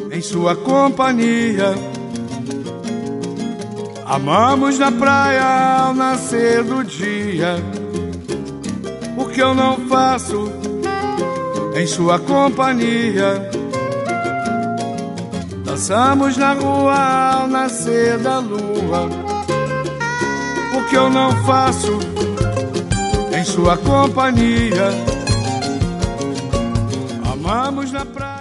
em sua companhia. Amamos na praia ao nascer do dia, o que eu não faço em sua companhia. Dançamos na rua ao nascer da lua, o que eu não faço em sua companhia. Amamos na praia.